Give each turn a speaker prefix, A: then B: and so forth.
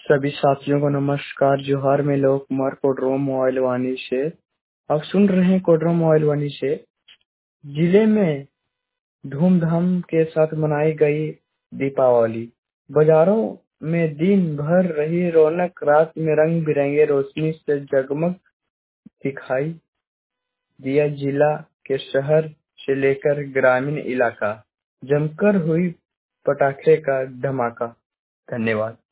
A: सभी साथियों को नमस्कार। जोहार, मैं लोक कुमार कोडरमा मोबाइल वाणी से। आप सुन रहे हैं कोडरमा मोबाइल वाणी से। जिले में धूमधाम के साथ मनाई गई दीपावली। बाजारों में दिन भर रही रौनक रात में रंग बिरंगे रोशनी से जगमग दिखाई दिया। जिला के शहर से लेकर ग्रामीण इलाका जमकर हुई पटाखे का धमाका। धन्यवाद।